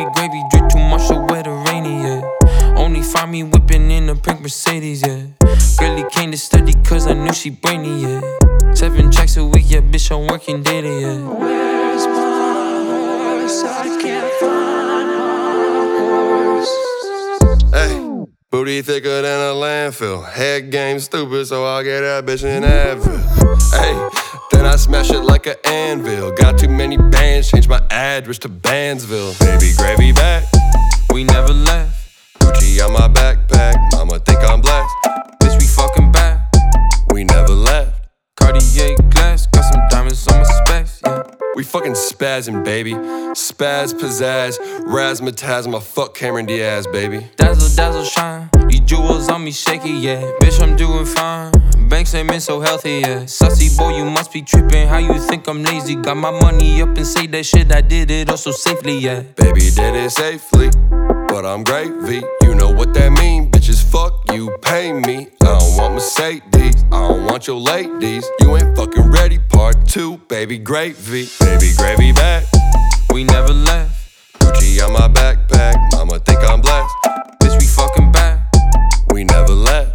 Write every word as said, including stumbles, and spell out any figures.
Baby gravy drip too much, so where the rainy, yeah. Only find me whipping in a pink Mercedes, yeah. Girlie came to study cause I knew she brainy, yeah. Seven tracks a week, yeah, bitch, I'm working daily, yeah. Where's my horse? I can't find my horse. Hey, booty thicker than a landfill. Head game stupid, so I'll get that bitch in Advil. Hey, then I smash it like an anvil. Got too many bands, change my address to Bandsville. Baby gravy back, We never left. Gucci on my backpack. Mama think I'm blessed. Bitch, we fucking back. We never left. Cartier glass, got some diamonds on my specs, yeah. We fucking spazzing, baby. Spaz, pizzazz, razzmatazz, my fuck Cameron Diaz, baby. Dazzle, dazzle, shine. These jewels on me shaky, yeah. Bitch, I'm doing fine. Banks ain't been so healthy, yeah. Sussy boy, you must be tripping. How you think I'm lazy? Got my money up and say that shit. I did it also safely, yeah. Baby did it safely, but I'm gravy. You know what that mean, bitches, fuck you, pay me. I don't want Mercedes, I don't want your ladies. You ain't fucking ready, part two, baby gravy. Baby gravy back, We never left. Gucci on my backpack. Mama think I'm blessed, Bitch, we fucking back. we never left.